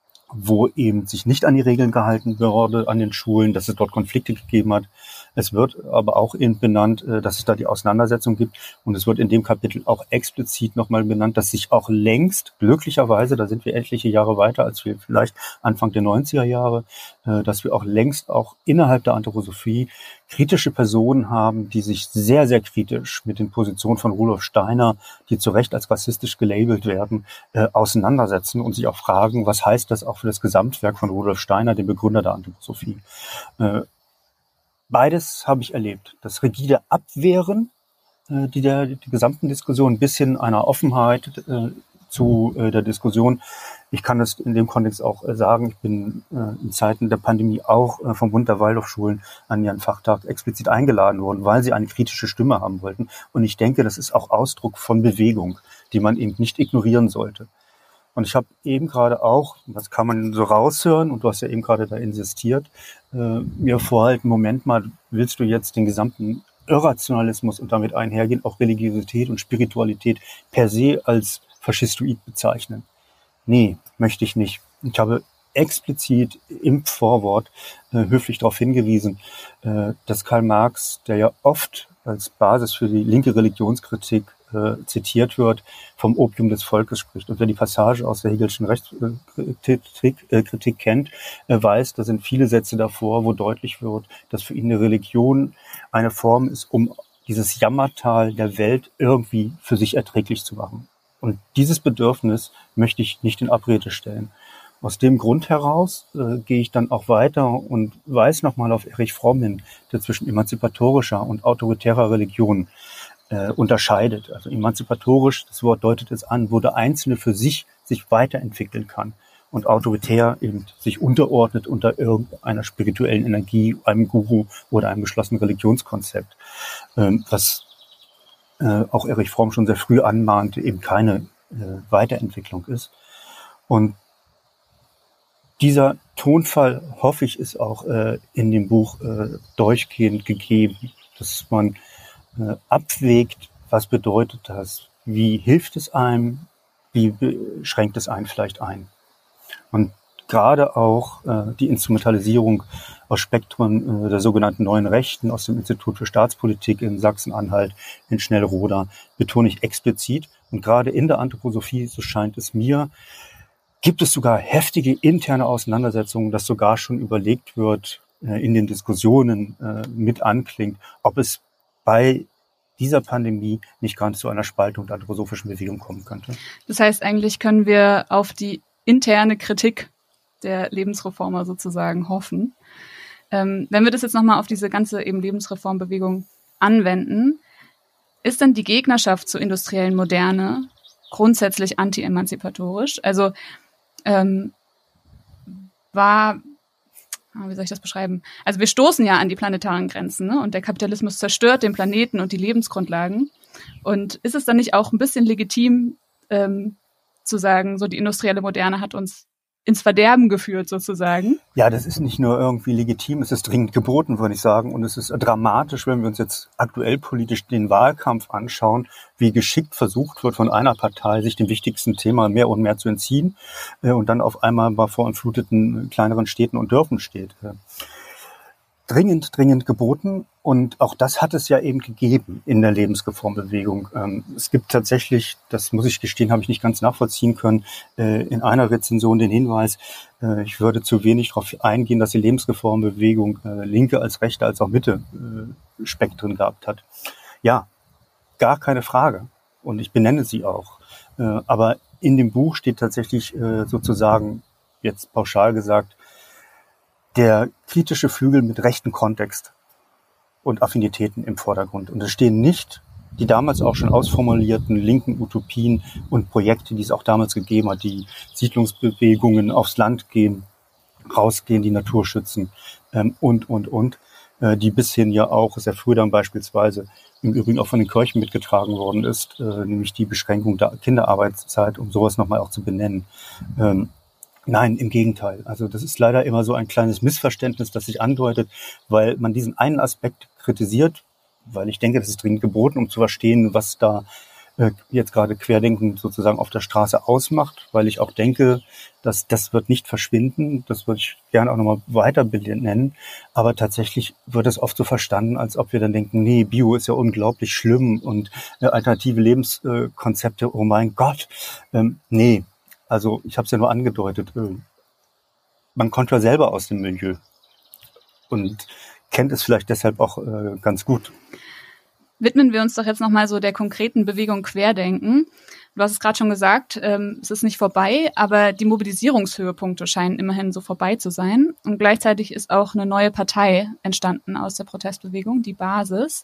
wo eben sich nicht an die Regeln gehalten wurde an den Schulen, dass es dort Konflikte gegeben hat. Es wird aber auch eben benannt, dass es da die Auseinandersetzung gibt. Und es wird in dem Kapitel auch explizit nochmal benannt, dass sich auch längst, glücklicherweise, da sind wir etliche Jahre weiter als wir vielleicht Anfang der neunziger Jahre, dass wir auch längst auch innerhalb der Anthroposophie kritische Personen haben, die sich sehr, sehr kritisch mit den Positionen von Rudolf Steiner, die zu Recht als rassistisch gelabelt werden, äh, auseinandersetzen und sich auch fragen, was heißt das auch für das Gesamtwerk von Rudolf Steiner, dem Begründer der Anthroposophie. Äh, beides habe ich erlebt. Das rigide Abwehren äh, die der die gesamten Diskussion bis hin einer Offenheit äh, zu äh, der Diskussion. Ich kann das in dem Kontext auch äh, sagen, ich bin äh, in Zeiten der Pandemie auch äh, vom Bund der Waldorfschulen an ihren Fachtag explizit eingeladen worden, weil sie eine kritische Stimme haben wollten. Und ich denke, das ist auch Ausdruck von Bewegung, die man eben nicht ignorieren sollte. Und ich habe eben gerade auch, das kann man so raushören, und du hast ja eben gerade da insistiert, äh, mir vorhalten, Moment mal, willst du jetzt den gesamten Irrationalismus und damit einhergehen, auch Religiosität und Spiritualität per se als faschistoid bezeichnen? Nee, möchte ich nicht. Ich habe explizit im Vorwort äh, höflich darauf hingewiesen, äh, dass Karl Marx, der ja oft als Basis für die linke Religionskritik äh, zitiert wird, vom Opium des Volkes spricht. Und wer die Passage aus der Hegelschen Rechtskritik äh, Kritik kennt, äh, weiß, da sind viele Sätze davor, wo deutlich wird, dass für ihn eine Religion eine Form ist, um dieses Jammertal der Welt irgendwie für sich erträglich zu machen. Und dieses Bedürfnis möchte ich nicht in Abrede stellen. Aus dem Grund heraus äh, gehe ich dann auch weiter und weise nochmal auf Erich Fromm hin, der zwischen emanzipatorischer und autoritärer Religion äh, unterscheidet. Also emanzipatorisch, das Wort deutet es an, wo der Einzelne für sich sich weiterentwickeln kann und autoritär eben sich unterordnet unter irgendeiner spirituellen Energie, einem Guru oder einem geschlossenen Religionskonzept, ähm, was äh, auch Erich Fromm schon sehr früh anmahnte, eben keine äh, Weiterentwicklung ist. Und dieser Tonfall, hoffe ich, ist auch äh, in dem Buch äh, durchgehend gegeben, dass man äh, abwägt, was bedeutet das, wie hilft es einem, wie schränkt es einen vielleicht ein. Und gerade auch äh, die Instrumentalisierung aus Spektren äh, der sogenannten neuen Rechten aus dem Institut für Staatspolitik in Sachsen-Anhalt, in Schnellroda, betone ich explizit. Und gerade in der Anthroposophie, so scheint es mir, gibt es sogar heftige interne Auseinandersetzungen, dass sogar schon überlegt wird, äh, in den Diskussionen äh, mit anklingt, ob es bei dieser Pandemie nicht ganz zu einer Spaltung der anthroposophischen Bewegung kommen könnte. Das heißt, eigentlich können wir auf die interne Kritik der Lebensreformer sozusagen hoffen. Ähm, wenn wir das jetzt nochmal auf diese ganze eben Lebensreformbewegung anwenden, ist denn die Gegnerschaft zur industriellen Moderne grundsätzlich anti-emanzipatorisch? Also ähm, war, wie soll ich das beschreiben? Also wir stoßen ja an die planetaren Grenzen, ne? Und der Kapitalismus zerstört den Planeten und die Lebensgrundlagen. Und ist es dann nicht auch ein bisschen legitim, ähm, zu sagen, so die industrielle Moderne hat uns ins Verderben geführt sozusagen? Ja, das ist nicht nur irgendwie legitim, es ist dringend geboten, würde ich sagen. Und es ist dramatisch, wenn wir uns jetzt aktuell politisch den Wahlkampf anschauen, wie geschickt versucht wird, von einer Partei sich dem wichtigsten Thema mehr und mehr zu entziehen äh, und dann auf einmal mal vor entfluteten kleineren Städten und Dörfern steht. Äh, dringend, dringend geboten. Und auch das hat es ja eben gegeben in der Lebensreformbewegung. Ähm, es gibt tatsächlich, das muss ich gestehen, habe ich nicht ganz nachvollziehen können, äh, in einer Rezension den Hinweis, äh, ich würde zu wenig darauf eingehen, dass die Lebensreformbewegung äh, linke als rechte als auch Mitte äh, Spektren gehabt hat. Ja, gar keine Frage. Und ich benenne sie auch. Äh, aber in dem Buch steht tatsächlich äh, sozusagen, jetzt pauschal gesagt, der kritische Flügel mit rechten Kontext und Affinitäten im Vordergrund. Und es stehen nicht die damals auch schon ausformulierten linken Utopien und Projekte, die es auch damals gegeben hat, die Siedlungsbewegungen aufs Land gehen, rausgehen, die Natur schützen ähm, und, und, und, äh, die bis hin ja auch sehr früh dann beispielsweise im Übrigen auch von den Kirchen mitgetragen worden ist, äh, nämlich die Beschränkung der Kinderarbeitszeit, um sowas nochmal auch zu benennen. Ähm, Nein, im Gegenteil. Also das ist leider immer so ein kleines Missverständnis, das sich andeutet, weil man diesen einen Aspekt kritisiert, weil ich denke, das ist dringend geboten, um zu verstehen, was da äh, jetzt gerade Querdenken sozusagen auf der Straße ausmacht, weil ich auch denke, dass das wird nicht verschwinden, das würde ich gerne auch nochmal weiter benennen, aber tatsächlich wird es oft so verstanden, als ob wir dann denken, nee, Bio ist ja unglaublich schlimm und äh, alternative Lebenskonzepte, oh mein Gott, ähm, nee. Also ich habe es ja nur angedeutet, man kommt ja selber aus dem Milieu und kennt es vielleicht deshalb auch äh, ganz gut. Widmen wir uns doch jetzt nochmal so der konkreten Bewegung Querdenken. Du hast es gerade schon gesagt, ähm, es ist nicht vorbei, aber die Mobilisierungshöhepunkte scheinen immerhin so vorbei zu sein. Und gleichzeitig ist auch eine neue Partei entstanden aus der Protestbewegung, die Basis.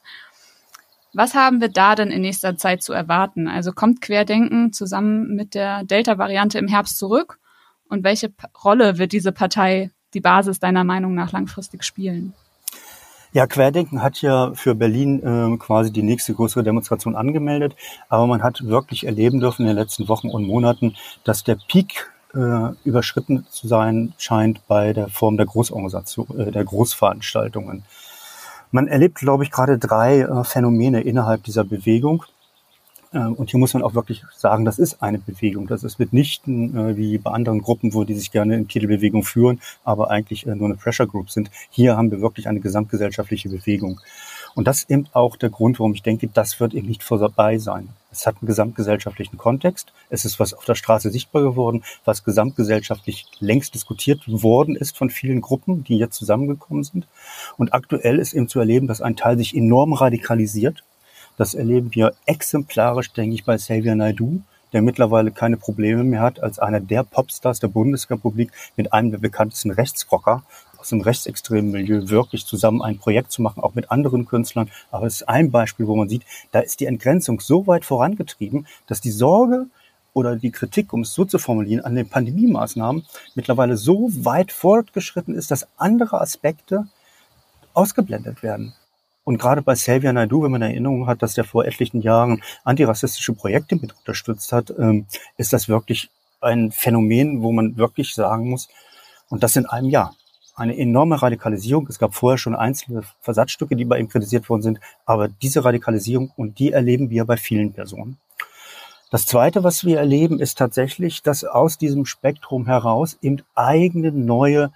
Was haben wir da denn in nächster Zeit zu erwarten? Also kommt Querdenken zusammen mit der Delta-Variante im Herbst zurück? Und welche P- Rolle wird diese Partei, die Basis, deiner Meinung nach langfristig spielen? Ja, Querdenken hat ja für Berlin äh, quasi die nächste größere Demonstration angemeldet. Aber man hat wirklich erleben dürfen in den letzten Wochen und Monaten, dass der Peak äh, überschritten zu sein scheint bei der Form der Großorganisation, äh, der Großveranstaltungen. Man erlebt, glaube ich, gerade drei äh, Phänomene innerhalb dieser Bewegung. Äh, und hier muss man auch wirklich sagen, das ist eine Bewegung. Das ist mitnichten äh, wie bei anderen Gruppen, wo die sich gerne in Titelbewegung führen, aber eigentlich äh, nur eine Pressure Group sind. Hier haben wir wirklich eine gesamtgesellschaftliche Bewegung. Und das ist eben auch der Grund, warum ich denke, das wird eben nicht vorbei sein. Es hat einen gesamtgesellschaftlichen Kontext. Es ist was auf der Straße sichtbar geworden, was gesamtgesellschaftlich längst diskutiert worden ist von vielen Gruppen, die jetzt zusammengekommen sind. Und aktuell ist eben zu erleben, dass ein Teil sich enorm radikalisiert. Das erleben wir exemplarisch, denke ich, bei Xavier Naidoo, der mittlerweile keine Probleme mehr hat, als einer der Popstars der Bundesrepublik mit einem der bekanntesten Rechtsrocker aus dem rechtsextremen Milieu wirklich zusammen ein Projekt zu machen, auch mit anderen Künstlern. Aber es ist ein Beispiel, wo man sieht, da ist die Entgrenzung so weit vorangetrieben, dass die Sorge oder die Kritik, um es so zu formulieren, an den Pandemie-Maßnahmen mittlerweile so weit fortgeschritten ist, dass andere Aspekte ausgeblendet werden. Und gerade bei Xavier Naidoo, wenn man Erinnerung hat, dass der vor etlichen Jahren antirassistische Projekte mit unterstützt hat, ist das wirklich ein Phänomen, wo man wirklich sagen muss, Und das in einem Jahr. Eine enorme Radikalisierung. Es gab vorher schon einzelne Versatzstücke, die bei ihm kritisiert worden sind, aber diese Radikalisierung, und die erleben wir bei vielen Personen. Das Zweite, was wir erleben, ist tatsächlich, dass aus diesem Spektrum heraus eben eigene neue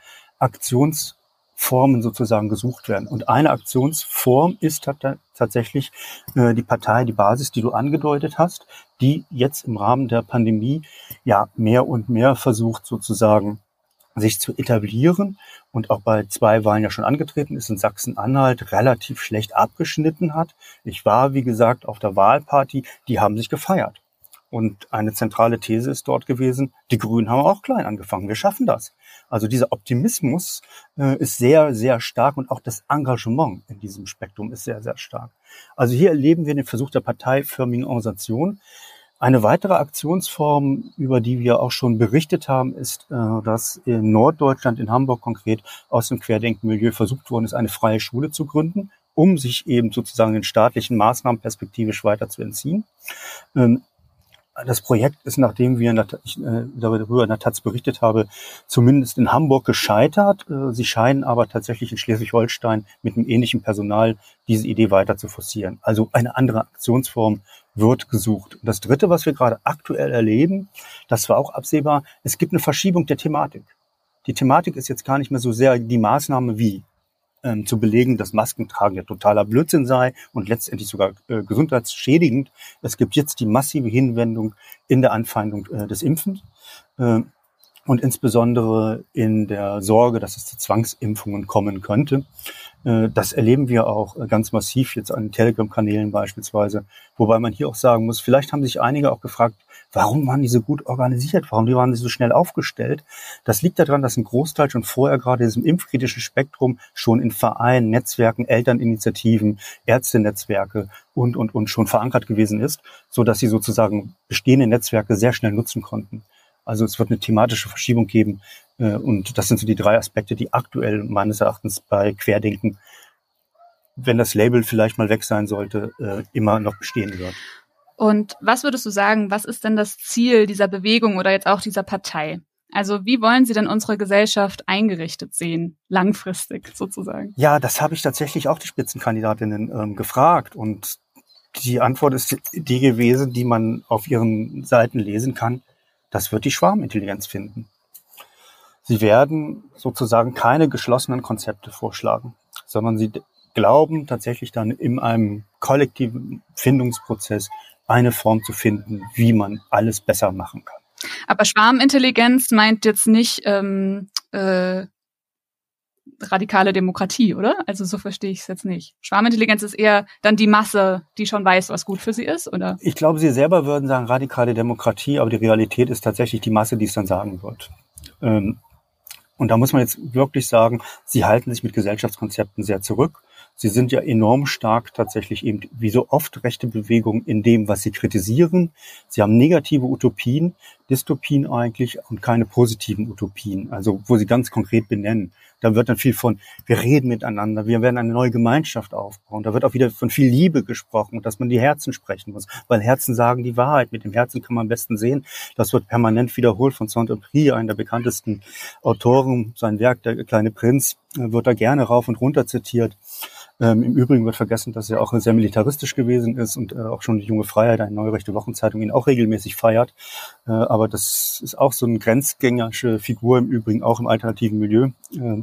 Aktionsformen sozusagen gesucht werden. Und eine Aktionsform ist tatsächlich äh, die Partei, die Basis, die du angedeutet hast, die jetzt im Rahmen der Pandemie ja mehr und mehr versucht sozusagen sich zu etablieren und auch bei zwei Wahlen ja schon angetreten ist, in Sachsen-Anhalt relativ schlecht abgeschnitten hat. Ich war, wie gesagt, auf der Wahlparty, die haben sich gefeiert. Und eine zentrale These ist dort gewesen, die Grünen haben auch klein angefangen, wir schaffen das. Also dieser Optimismus äh, ist sehr, sehr stark und auch das Engagement in diesem Spektrum ist sehr, sehr stark. Also hier erleben wir den Versuch der parteiförmigen Organisation. Eine weitere Aktionsform, über die wir auch schon berichtet haben, ist, äh, dass in Norddeutschland, in Hamburg konkret, aus dem Querdenkenmilieu versucht worden ist, eine freie Schule zu gründen, um sich eben sozusagen den staatlichen Maßnahmen perspektivisch weiter zu entziehen. Ähm, Das Projekt ist, nachdem wir in der, ich, äh, darüber in der Taz berichtet habe, zumindest in Hamburg gescheitert. Äh, sie scheinen aber tatsächlich in Schleswig-Holstein mit einem ähnlichen Personal diese Idee weiter zu forcieren. Also eine andere Aktionsform wird gesucht. Und das Dritte, was wir gerade aktuell erleben, das war auch absehbar, es gibt eine Verschiebung der Thematik. Die Thematik ist jetzt gar nicht mehr so sehr die Maßnahme wie Ähm, zu belegen, dass Maskentragen ja totaler Blödsinn sei und letztendlich sogar äh, gesundheitsschädigend. Es gibt jetzt die massive Hinwendung in der Anfeindung äh, des Impfens äh, und insbesondere in der Sorge, dass es zu Zwangsimpfungen kommen könnte. Äh, das erleben wir auch äh, ganz massiv jetzt an Telegram-Kanälen beispielsweise, wobei man hier auch sagen muss, vielleicht haben sich einige auch gefragt, warum waren die so gut organisiert? Warum waren sie so schnell aufgestellt? Das liegt daran, dass ein Großteil schon vorher gerade in diesem impfkritischen Spektrum schon in Vereinen, Netzwerken, Elterninitiativen, Ärztenetzwerke und, und, und schon verankert gewesen ist, so dass sie sozusagen bestehende Netzwerke sehr schnell nutzen konnten. Also es wird eine thematische Verschiebung geben. Und das sind so die drei Aspekte, die aktuell meines Erachtens bei Querdenken, wenn das Label vielleicht mal weg sein sollte, immer noch bestehen wird. Und was würdest du sagen, was ist denn das Ziel dieser Bewegung oder jetzt auch dieser Partei? Also wie wollen Sie denn unsere Gesellschaft eingerichtet sehen, langfristig sozusagen? Ja, das habe ich tatsächlich auch die Spitzenkandidatinnen ähm, gefragt. Und die Antwort ist die gewesen, die man auf ihren Seiten lesen kann. Das wird die Schwarmintelligenz finden. Sie werden sozusagen keine geschlossenen Konzepte vorschlagen, sondern sie glauben tatsächlich dann in einem kollektiven Findungsprozess eine Form zu finden, wie man alles besser machen kann. Aber Schwarmintelligenz meint jetzt nicht ähm, äh, radikale Demokratie, oder? Also so verstehe ich es jetzt nicht. Schwarmintelligenz ist eher dann die Masse, die schon weiß, was gut für sie ist, oder? Ich glaube, Sie selber würden sagen radikale Demokratie, aber die Realität ist tatsächlich die Masse, die es dann sagen wird. Ähm, und da muss man jetzt wirklich sagen, Sie halten sich mit Gesellschaftskonzepten sehr zurück. Sie sind ja enorm stark tatsächlich eben, wie so oft, rechte Bewegungen in dem, was sie kritisieren. Sie haben negative Utopien, Dystopien eigentlich und keine positiven Utopien, also wo sie ganz konkret benennen. Da wird dann viel von, wir reden miteinander, wir werden eine neue Gemeinschaft aufbauen. Da wird auch wieder von viel Liebe gesprochen, dass man die Herzen sprechen muss, weil Herzen sagen die Wahrheit. Mit dem Herzen kann man am besten sehen. Das wird permanent wiederholt von Saint-Exupéry, einer der bekanntesten Autoren. Sein Werk, Der kleine Prinz, wird da gerne rauf und runter zitiert. Ähm, Im Übrigen wird vergessen, dass er auch sehr militaristisch gewesen ist und äh, auch schon die Junge Freiheit, eine neue rechte Wochenzeitung, ihn auch regelmäßig feiert. Äh, aber das ist auch so eine grenzgängerische Figur im Übrigen, auch im alternativen Milieu. Äh,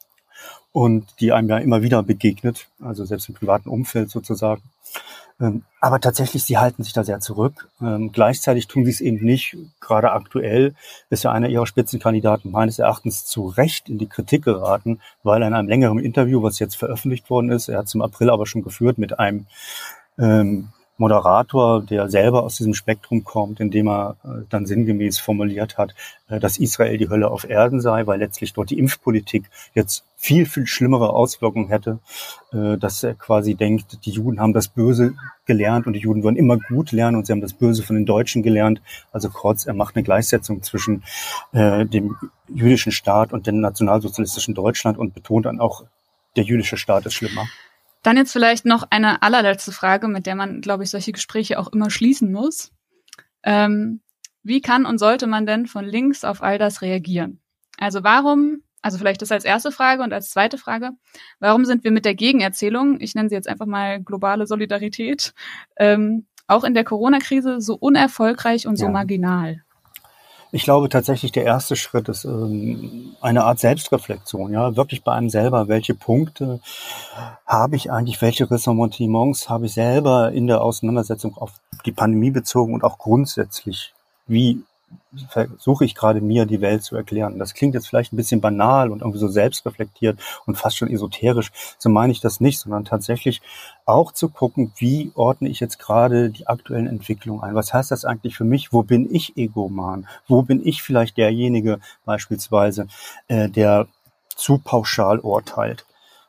und die einem ja immer wieder begegnet, also selbst im privaten Umfeld sozusagen. Ähm, aber tatsächlich, sie halten sich da sehr zurück. Ähm, gleichzeitig tun sie es eben nicht. Gerade aktuell ist ja einer ihrer Spitzenkandidaten meines Erachtens zu Recht in die Kritik geraten, weil er in einem längeren Interview, was jetzt veröffentlicht worden ist, er hat es im April aber schon geführt mit einem ähm, Moderator, der selber aus diesem Spektrum kommt, indem er äh, dann sinngemäß formuliert hat, äh, dass Israel die Hölle auf Erden sei, weil letztlich dort die Impfpolitik jetzt viel, viel schlimmere Auswirkungen hätte, äh, dass er quasi denkt, die Juden haben das Böse gelernt und die Juden würden immer gut lernen und sie haben das Böse von den Deutschen gelernt. Also kurz, er macht eine Gleichsetzung zwischen äh, dem jüdischen Staat und dem nationalsozialistischen Deutschland und betont dann auch, der jüdische Staat ist schlimmer. Dann jetzt vielleicht noch eine allerletzte Frage, mit der man, glaube ich, solche Gespräche auch immer schließen muss. Ähm, wie kann und sollte man denn von links auf all das reagieren? Also warum, also vielleicht das als erste Frage und als zweite Frage, warum sind wir mit der Gegenerzählung, ich nenne sie jetzt einfach mal globale Solidarität, ähm, auch in der Corona-Krise so unerfolgreich und so Ja. marginal? Ich glaube tatsächlich, der erste Schritt ist ähm, eine Art Selbstreflexion, ja, wirklich bei einem selber. Welche Punkte habe ich eigentlich, welche Ressentiments habe ich selber in der Auseinandersetzung auf die Pandemie bezogen und auch grundsätzlich? Wie versuche ich gerade mir die Welt zu erklären? Das klingt jetzt vielleicht ein bisschen banal und irgendwie so selbstreflektiert und fast schon esoterisch. So meine ich das nicht, sondern tatsächlich auch zu gucken, wie ordne ich jetzt gerade die aktuellen Entwicklungen ein? Was heißt das eigentlich für mich? Wo bin ich egoman? Wo bin ich vielleicht derjenige beispielsweise, äh, der zu pauschal urteilt?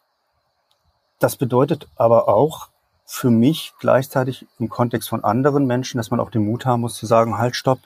Das bedeutet aber auch für mich gleichzeitig im Kontext von anderen Menschen, dass man auch den Mut haben muss zu sagen, halt, stopp.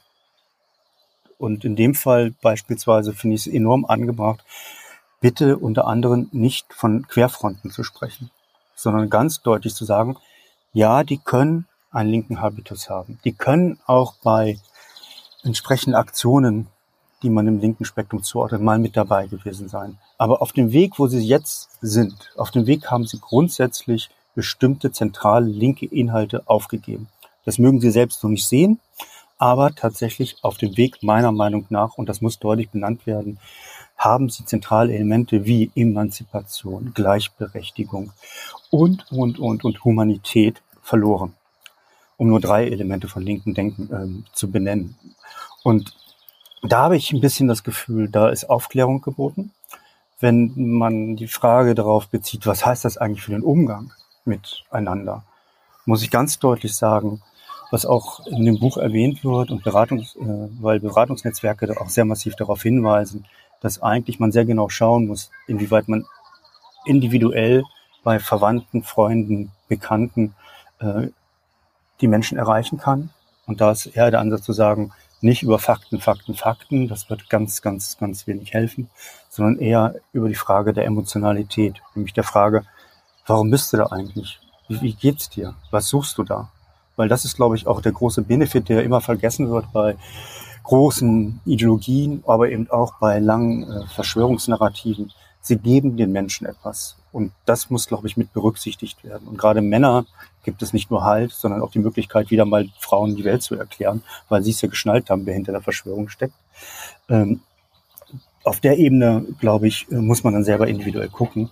Und in dem Fall beispielsweise finde ich es enorm angebracht, bitte unter anderem nicht von Querfronten zu sprechen, sondern ganz deutlich zu sagen, ja, die können einen linken Habitus haben. Die können auch bei entsprechenden Aktionen, die man im linken Spektrum zuordnet, mal mit dabei gewesen sein. Aber auf dem Weg, wo sie jetzt sind, auf dem Weg haben sie grundsätzlich bestimmte zentrale linke Inhalte aufgegeben. Das mögen sie selbst noch nicht sehen, aber tatsächlich auf dem Weg meiner Meinung nach, und das muss deutlich benannt werden, haben sie zentrale Elemente wie Emanzipation, Gleichberechtigung und, und, und, und Humanität verloren. Um nur drei Elemente von linken Denken ähm, zu benennen. Und da habe ich ein bisschen das Gefühl, da ist Aufklärung geboten. Wenn man die Frage darauf bezieht, was heißt das eigentlich für den Umgang miteinander, muss ich ganz deutlich sagen, was auch in dem Buch erwähnt wird und Beratungs, äh, weil Beratungsnetzwerke da auch sehr massiv darauf hinweisen, dass eigentlich man sehr genau schauen muss, inwieweit man individuell bei Verwandten, Freunden, Bekannten äh, die Menschen erreichen kann. Und da ist eher der Ansatz zu sagen, nicht über Fakten, Fakten, Fakten, das wird ganz, ganz, ganz wenig helfen, sondern eher über die Frage der Emotionalität, nämlich der Frage, warum bist du da eigentlich? Wie, wie geht's dir? Was suchst du da? Weil das ist, glaube ich, auch der große Benefit, der immer vergessen wird bei großen Ideologien, aber eben auch bei langen äh, Verschwörungsnarrativen. Sie geben den Menschen etwas. Und das muss, glaube ich, mit berücksichtigt werden. Und gerade Männer gibt es nicht nur Halt, sondern auch die Möglichkeit, wieder mal Frauen die Welt zu erklären, weil sie es ja geschnallt haben, wer hinter der Verschwörung steckt. Ähm, auf der Ebene, glaube ich, muss man dann selber individuell gucken.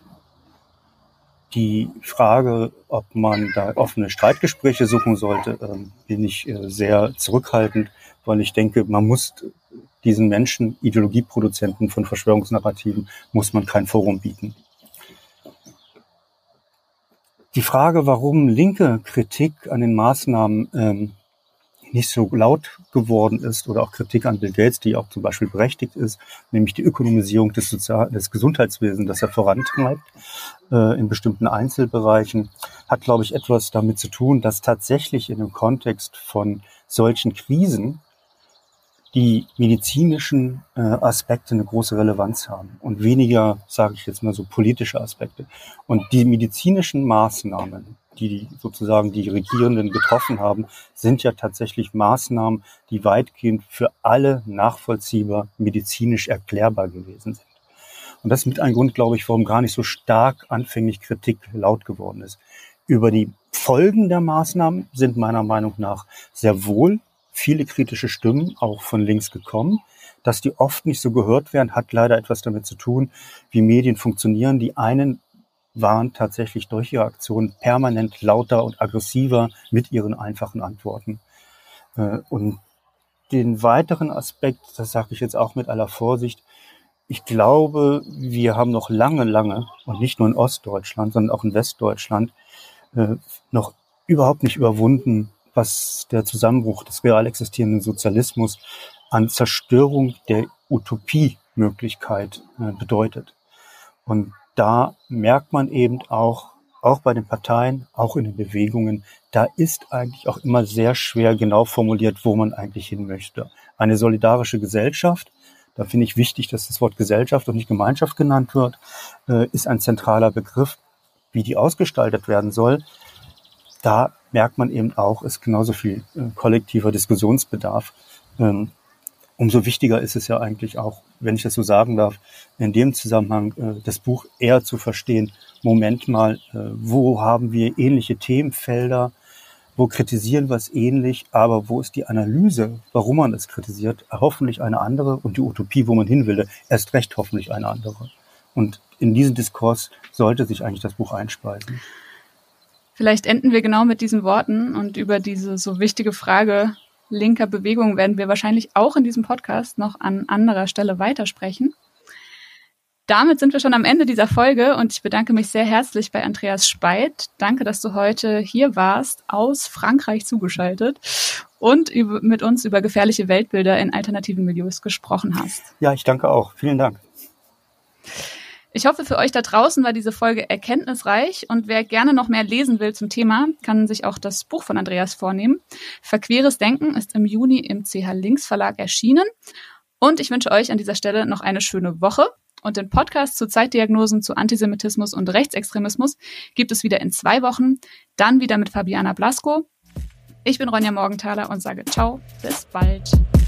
Die Frage, ob man da offene Streitgespräche suchen sollte, ähm, bin ich äh, sehr zurückhaltend, weil ich denke, man muss diesen Menschen, Ideologieproduzenten von Verschwörungsnarrativen, muss man kein Forum bieten. Die Frage, warum linke Kritik an den Maßnahmen ähm, nicht so laut geworden ist oder auch Kritik an Bill Gates, die auch zum Beispiel berechtigt ist, nämlich die Ökonomisierung des, Sozial- des Gesundheitswesens, das er vorantreibt äh, in bestimmten Einzelbereichen, hat, glaube ich, etwas damit zu tun, dass tatsächlich in dem Kontext von solchen Krisen die medizinischen äh, Aspekte eine große Relevanz haben und weniger, sage ich jetzt mal so, politische Aspekte. Und die medizinischen Maßnahmen, die sozusagen die Regierenden getroffen haben, sind ja tatsächlich Maßnahmen, die weitgehend für alle nachvollziehbar medizinisch erklärbar gewesen sind. Und das ist mit ein Grund, glaube ich, warum gar nicht so stark anfänglich Kritik laut geworden ist. Über die Folgen der Maßnahmen sind meiner Meinung nach sehr wohl viele kritische Stimmen auch von links gekommen. Dass die oft nicht so gehört werden, hat leider etwas damit zu tun, wie Medien funktionieren. Die einen waren tatsächlich durch ihre Aktionen permanent lauter und aggressiver mit ihren einfachen Antworten. Und den weiteren Aspekt, das sage ich jetzt auch mit aller Vorsicht, ich glaube, wir haben noch lange, lange, und nicht nur in Ostdeutschland, sondern auch in Westdeutschland, noch überhaupt nicht überwunden, was der Zusammenbruch des real existierenden Sozialismus an Zerstörung der Utopiemöglichkeit äh, bedeutet. Und da merkt man eben auch, auch bei den Parteien, auch in den Bewegungen, da ist eigentlich auch immer sehr schwer genau formuliert, wo man eigentlich hin möchte. Eine solidarische Gesellschaft, da finde ich wichtig, dass das Wort Gesellschaft und nicht Gemeinschaft genannt wird, äh, ist ein zentraler Begriff. Wie die ausgestaltet werden soll, da merkt man eben auch, ist genauso viel äh, kollektiver Diskussionsbedarf. Ähm, umso wichtiger ist es ja eigentlich auch, wenn ich das so sagen darf, in dem Zusammenhang äh, das Buch eher zu verstehen. Moment mal, äh, wo haben wir ähnliche Themenfelder? Wo kritisieren wir es ähnlich? Aber wo ist die Analyse, warum man es kritisiert? Hoffentlich eine andere, und die Utopie, wo man hin will, erst recht hoffentlich eine andere. Und in diesen Diskurs sollte sich eigentlich das Buch einspeisen. Vielleicht enden wir genau mit diesen Worten, und über diese so wichtige Frage linker Bewegung werden wir wahrscheinlich auch in diesem Podcast noch an anderer Stelle weitersprechen. Damit sind wir schon am Ende dieser Folge, und ich bedanke mich sehr herzlich bei Andreas Speit. Danke, dass du heute hier warst, aus Frankreich zugeschaltet und über, mit uns über gefährliche Weltbilder in alternativen Milieus gesprochen hast. Ja, ich danke auch. Vielen Dank. Ich hoffe, für euch da draußen war diese Folge erkenntnisreich, und wer gerne noch mehr lesen will zum Thema, kann sich auch das Buch von Andreas vornehmen. Verqueres Denken ist im Juni im C H Links Verlag erschienen, und ich wünsche euch an dieser Stelle noch eine schöne Woche, und den Podcast zu Zeitdiagnosen zu Antisemitismus und Rechtsextremismus gibt es wieder in zwei Wochen, dann wieder mit Fabiana Blasko. Ich bin Ronja Morgenthaler und sage ciao, bis bald.